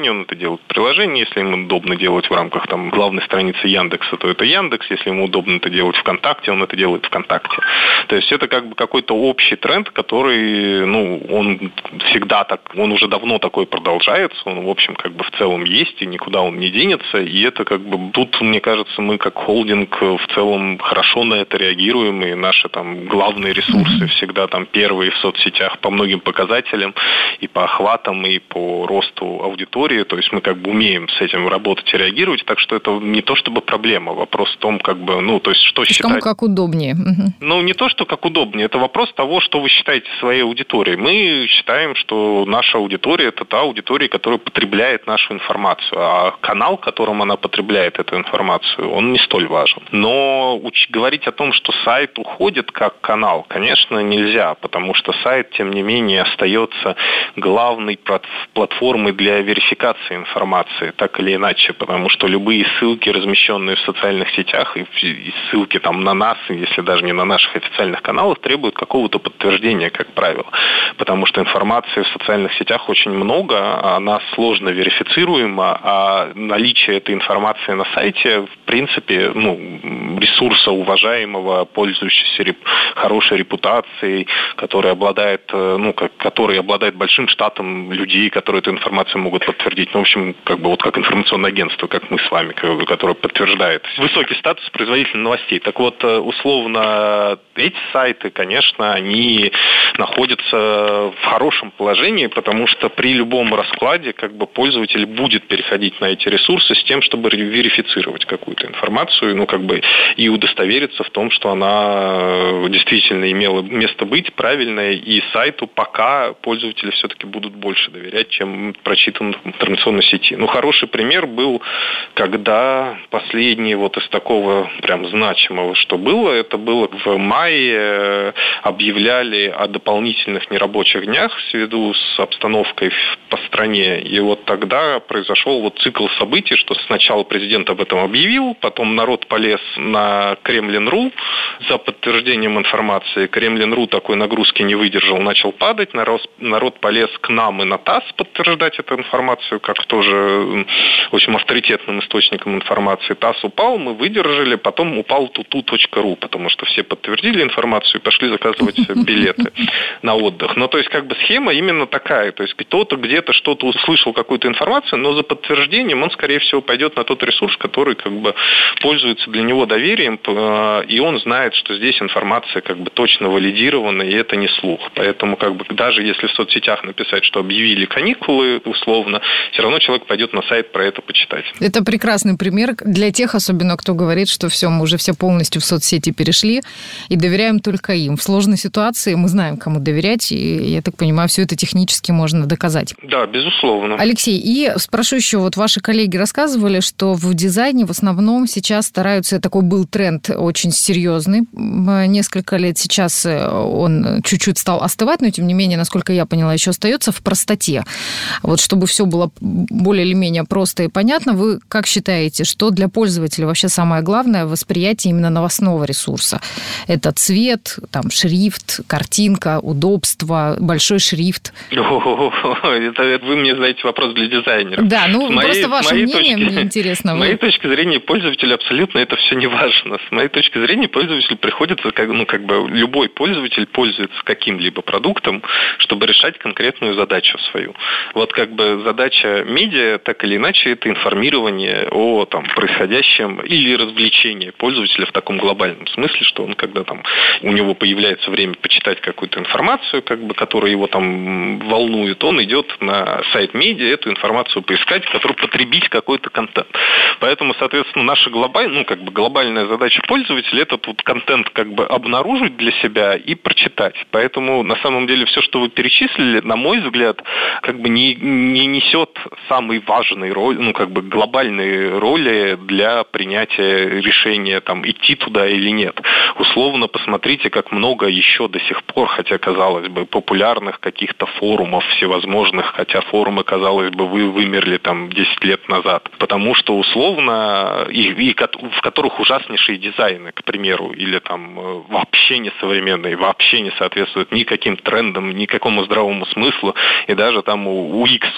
приложение, он это делает в приложении. Если ему удобно делать в рамках там главной страницы Яндекса, то это Яндекс. Если ему удобно это делать ВКонтакте, он это делает ВКонтакте. То есть это как бы какой-то общий тренд, который, ну, он всегда так, он уже давно такой продолжается, он, в общем, как бы в целом есть, и никуда он не денется, и это как бы, тут, мне кажется, мы как холдинг в целом хорошо на это реагируем, и наши там главные ресурсы всегда там первые в соцсетях по многим показателям, и по охватам, и по росту аудитории, то есть мы как бы умеем с этим работать и реагировать, так что это не то чтобы проблема, вопрос в том, как бы, ну, то есть что считать... Кому как удобнее. Ну, не то, что как удобнее, это вопрос того, что вы считаете своей аудиторией. Мы считаем, что наша аудитория – это та аудитория, которая потребляет нашу информацию, а канал, которым она потребляет эту информацию, он не столь важен. Но уч- говорить о том, что сайт уходит как канал, конечно, нельзя, потому что сайт, тем не менее, остается главной платформой для верификации информации, так или иначе, потому что любые ссылки, размещенные в социальных сетях, и, и ссылки там на нас, если даже не на наших официальных каналах, требуют какого-то подтверждения, как правило, потому что информации в социальных сетях очень много, она сложно верифицируема, а наличие этой информации на сайте, в принципе, ну, ресурса уважаемого, пользующегося реп... хорошей репутацией, который обладает, ну, как, который обладает большим штатом людей, которые эту информацию могут подтвердить. Ну, в общем, как бы вот как информационное агентство, как мы с вами, которое подтверждает высокий статус производителя новостей. Так вот, условно, эти сайты, конечно, они находятся в хорошем положении, потому что при любом раскладе как бы пользователь будет переходить на эти ресурсы с тем, чтобы верифицировать какую-то информацию, ну, как бы и удостовериться в том, что она действительно имела место быть, правильная, и сайту пока пользователи все-таки будут больше доверять, чем прочитан в информационной сети. Ну, хороший пример был, когда последний вот из такого прям значимого, что было, это было в мае, объявляли о дополнительных нерабочих днях ввиду с обстановкой по стране. И вот тогда произошел вот цикл событий, что сначала президент об этом объявил, потом народ полез на Кремлин.ру за подтверждением информации. Кремлин.ру такой нагрузки не выдержал, начал падать. Народ, народ полез к нам и на ТАСС подтверждать эту информацию, как тоже очень авторитетным источником информации. ТАСС упал, мы выдержали, потом упал туту точка ру, потому что все подтвердили информацию и пошли заказывать билеты на отдых. Ну, то есть, как бы схема именно такая. То есть, кто-то где-то что-то услышал, какую-то информацию, но за подтверждением он, скорее всего, пойдет на тот ресурс, который как бы пользуется для него доверием, и он знает, что здесь информация как бы точно валидирована, и это не слух. Поэтому как бы даже если в соцсетях написать, что объявили каникулы, условно, все равно человек пойдет на сайт про это почитать. Это прекрасный пример для тех, особенно кто говорит, что все, мы уже все полностью в соцсети перешли и доверяем только им. В сложной ситуации мы знаем, кому доверять, и, я так понимаю, все это технически можно доказать. Да, безусловно. Алексей, и спрошу еще, вот ваши коллеги рассказывали, что в дизайне в основном сейчас стараются, такой был тренд очень серьезный, несколько лет сейчас он чуть-чуть стал остывать, но тем не менее, насколько я поняла, еще остается в простоте. Вот чтобы все было более или менее просто и понятно, вы как считаете, что для пользователя вообще самое главное в восприятии именно новостного ресурса? Это цвет, там, шрифт, картинка, удобство, большой шрифт? Это вы мне задаете вопрос для дизайнеров. Да, ну с просто моей, ваше мнение точки, мне интересно. С моей точки зрения пользователя абсолютно это все не важно. С моей точки зрения пользователю приходится, как, ну, как бы любой пользователь пользуется каким-либо продуктом, чтобы решать конкретную задачу свою. Вот как бы задача медиа, так или иначе, это информирование о там, происходящем или развлечение пользователя в таком глобальном смысле, что он, когда там у него появляется время почитать какую-то информацию, как бы, которая его там волнует, он идет на сайт медиа эту информацию поискать, который потребить какой-то контент. Поэтому, соответственно, наша глобальная, ну, как бы глобальная задача пользователя – это тут контент как бы обнаружить для себя и прочитать. Поэтому, на самом деле, все, что вы перечислили, на мой взгляд, как бы не, не несет самой важной роли, ну, как бы глобальной роли для принятия решения, там, идти туда или нет. Условно, посмотрите, как много еще до сих пор, хотя, казалось бы, популярных каких-то форумов всевозможных, хотя форумы, казалось бы, вы вымерли там десять лет назад. Потому что, условно, и, и в которых ужаснейшие дизайны, к примеру, или там вообще не современные, вообще не соответствуют никаким трендам, никакому здравому смыслу, и даже там у, у X ужаснейший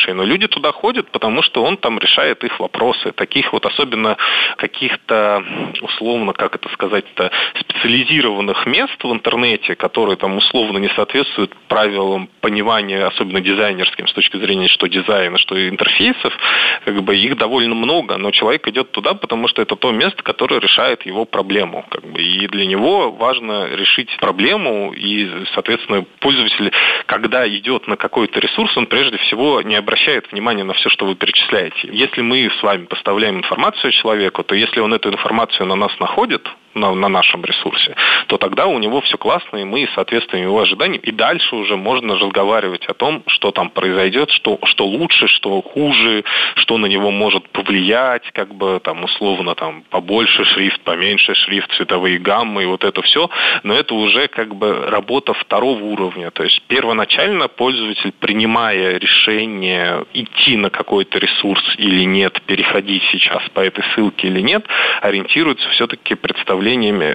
хорошие, но люди туда ходят, потому что он там решает их вопросы. Таких вот особенно каких-то, условно, как это сказать-то, специализированных мест в интернете, которые там условно не соответствуют правилам понимания, особенно дизайнерским, с точки зрения что дизайна, что интерфейсов, как бы их довольно много, но человек идет туда, потому что это то место, которое решает его проблему. Как бы, и для него важно решить проблему, и, соответственно, пользователь, когда идет на какой-то ресурс, он прежде всего не обращает внимания на все, что вы перечисляете. Если мы с вами поставляем информацию человеку, то если он эту информацию на нас находит, на, на нашем ресурсе, то тогда у него все классно, и мы соответствуем его ожиданиям, и дальше уже можно разговаривать о том, что там произойдет, что, что лучше, что хуже, что на него может повлиять, как бы там условно там побольше шрифт, поменьше шрифт, цветовые гаммы и вот это все, но это уже как бы работа второго уровня, то есть первоначально пользователь, принимая решение идти на какой-то ресурс или нет, переходить сейчас по этой ссылке или нет, ориентируется все-таки представлениями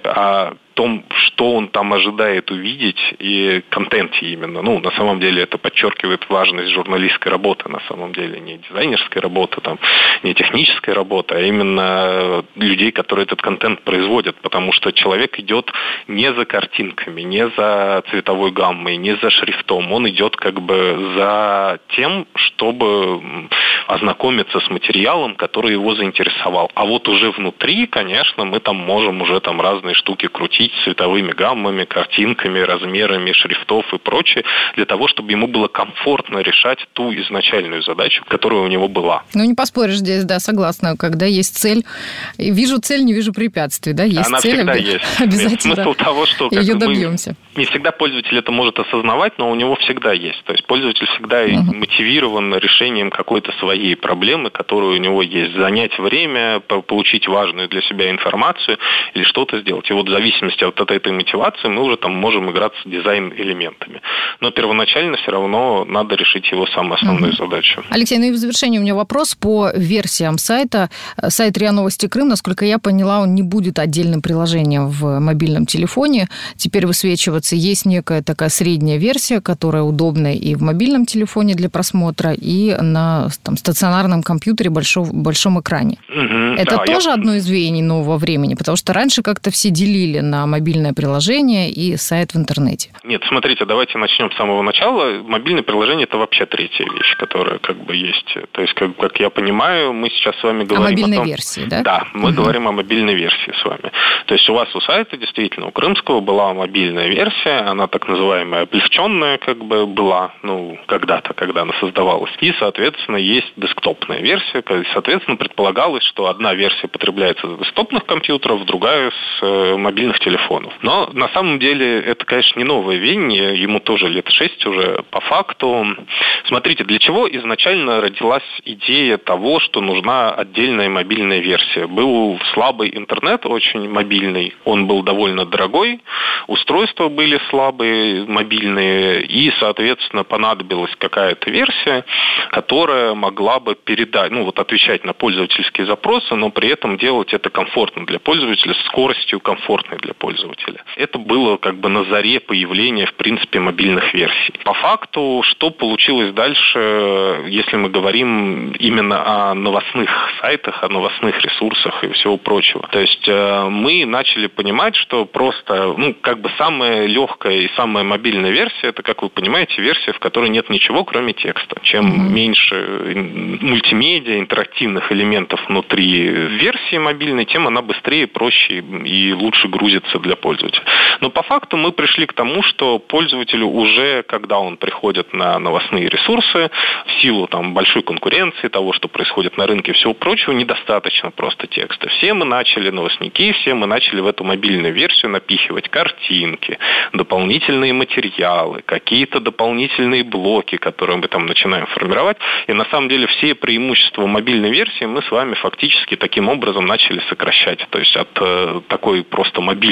о том, что он там ожидает увидеть, и контенте именно. Ну, на самом деле это подчеркивает важность журналистской работы, на самом деле не дизайнерской работы, там, не технической работы, а именно людей, которые этот контент производят, потому что человек идет не за картинками, не за цветовой гаммой, не за шрифтом, он идет как бы за тем, чтобы ознакомиться с материалом, который его заинтересовал. А вот уже внутри, конечно, мы там можем уже там разные штуки крутить, цветовыми гаммами, картинками, размерами шрифтов и прочее, для того, чтобы ему было комфортно решать ту изначальную задачу, которая у него была. Ну, не поспоришь здесь, да, согласна. Когда есть цель, вижу цель, не вижу препятствий, да, есть Она цель, всегда об... есть. обязательно Смысл того, что ее добьемся. Не всегда пользователь это может осознавать, но у него всегда есть. То есть пользователь всегда uh-huh. мотивирован решением какой-то своей проблемы, которая у него есть. Занять время, получить важную для себя информацию или что-то сделать. И вот в зависимости от этой мотивации мы уже там можем играться с дизайн-элементами. Но первоначально все равно надо решить его самую основную uh-huh. задачу. Алексей, ну и в завершении у меня вопрос по версиям сайта. Сайт РИА Новости Крым, насколько я поняла, он не будет отдельным приложением в мобильном телефоне. Теперь высвечиваться есть некая такая средняя версия, которая удобна и в мобильном телефоне для просмотра, и на там, стационарном компьютере большом, большом экране. Uh-huh. Это да, тоже я... одно из веяний нового времени, потому что раньше как-то все делили на мобильное приложение и сайт в интернете. Нет, смотрите, давайте начнем с самого начала. Мобильное приложение – это вообще третья вещь, которая как бы есть. То есть, как, как я понимаю, мы сейчас с вами говорим о мобильной о том... версии, да? Да, мы угу. говорим о мобильной версии с вами. То есть, у вас у сайта, действительно, у Крымского была мобильная версия, она так называемая облегченная как бы была, ну, когда-то, когда она создавалась. И, соответственно, есть десктопная версия. Соответственно, предполагалось, что одна версия потребляется с десктопных компьютеров, другая с э, мобильных телефонов. Но на самом деле это, конечно, не новое веяние, ему тоже лет шесть уже по факту. Смотрите, для чего изначально родилась идея того, что нужна отдельная мобильная версия? Был слабый интернет, очень мобильный, он был довольно дорогой, устройства были слабые, мобильные, и, соответственно, понадобилась какая-то версия, которая могла бы передать, ну вот отвечать на пользовательские запросы, но при этом делать это комфортно для пользователя, с скоростью комфортной для пользователя. Это было как бы на заре появления, в принципе, мобильных версий. По факту, что получилось дальше, если мы говорим именно о новостных сайтах, о новостных ресурсах и всего прочего. То есть мы начали понимать, что просто, ну, как бы самая легкая и самая мобильная версия, это, как вы понимаете, версия, в которой нет ничего, кроме текста. Чем mm-hmm. меньше мультимедиа, интерактивных элементов внутри версии мобильной, тем она быстрее, проще и лучше грузится для пользователя. Но по факту мы пришли к тому, что пользователю уже, когда он приходит на новостные ресурсы, в силу там, большой конкуренции, того, что происходит на рынке и всего прочего, недостаточно просто текста. Все мы начали, новостники, все мы начали в эту мобильную версию напихивать картинки, дополнительные материалы, какие-то дополнительные блоки, которые мы там начинаем формировать. И на самом деле все преимущества мобильной версии мы с вами фактически таким образом начали сокращать. То есть от э, такой просто мобильной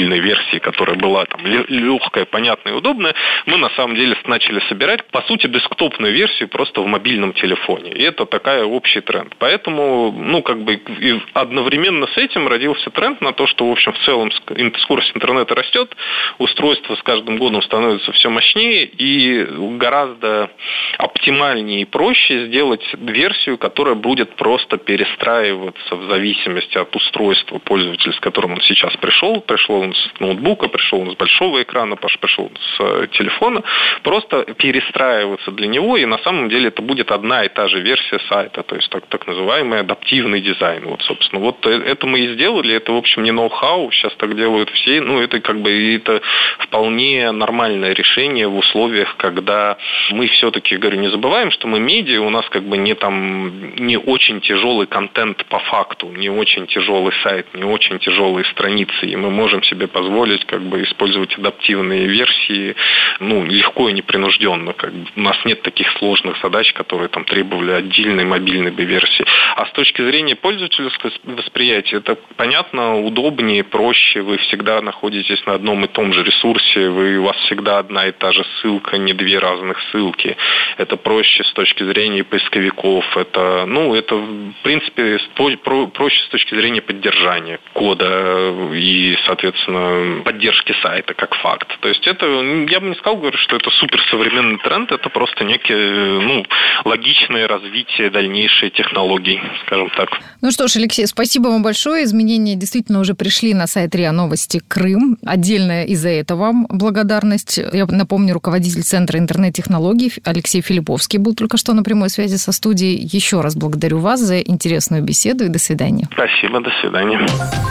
мобильной версии, которая была там легкая, понятная и удобная, мы на самом деле начали собирать, по сути, десктопную версию просто в мобильном телефоне. И это такая общий тренд. Поэтому, ну, как бы одновременно с этим родился тренд на то, что, в общем, в целом скорость интернета растет, устройство с каждым годом становится все мощнее, и гораздо оптимальнее и проще сделать версию, которая будет просто перестраиваться в зависимости от устройства пользователя, с которым он сейчас пришел. Пришел он с ноутбука, пришел он с большого экрана, пришел с телефона. Просто перестраиваться для него, и на самом деле это будет одна и та же версия сайта, то есть так, так называемый адаптивный дизайн. Вот, собственно, вот это мы и сделали, это, в общем, не ноу-хау, сейчас так делают все, ну, это как бы это вполне нормальное решение в условиях, когда мы все-таки, говорю, не забываем, что мы медиа, у нас как бы не там, не очень тяжелый контент по факту, не очень тяжелый сайт, не очень тяжелые страницы, и мы можем себе позволить как бы использовать адаптивные версии, ну, легко и непринужденно, как бы у нас нет таких сложных задач, которые там требовали отдельной мобильной бы версии. А с точки зрения пользовательского восприятия, это понятно, удобнее, проще, вы всегда находитесь на одном и том же ресурсе, вы, у вас всегда одна и та же ссылка, не две разных ссылки. Это проще с точки зрения поисковиков, это, ну, это, в принципе, про, проще с точки зрения поддержания кода и, соответственно, поддержки сайта как факт. То есть это, я бы не сказал, говорю, что это суперсовременный тренд, это просто некое, ну, логичное развитие дальнейшей технологий, скажем так. Ну что ж, Алексей, спасибо вам большое. Изменения действительно уже пришли на сайт РИА Новости Крым. Отдельно и за это вам благодарность. Я напомню, руководитель Центра интернет-технологий Алексей Филипповский был только что на прямой связи со студией. Еще раз благодарю вас за интересную беседу и до свидания. Спасибо, до свидания.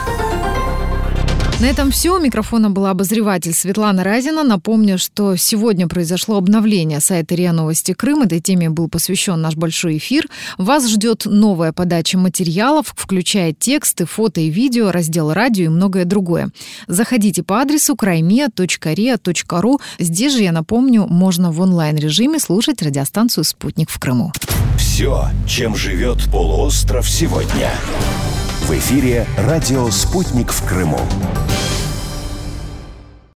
На этом все. У микрофона была обозреватель Светлана Разина. Напомню, что сегодня произошло обновление сайта РИА Новости Крым. Этой теме был посвящен наш большой эфир. Вас ждет новая подача материалов, включая тексты, фото и видео, раздел радио и многое другое. Заходите по адресу краймеа точка риа точка ру. Здесь же, я напомню, можно в онлайн-режиме слушать радиостанцию «Спутник» в Крыму. Все, чем живет полуостров сегодня. В эфире радио «Спутник» в Крыму.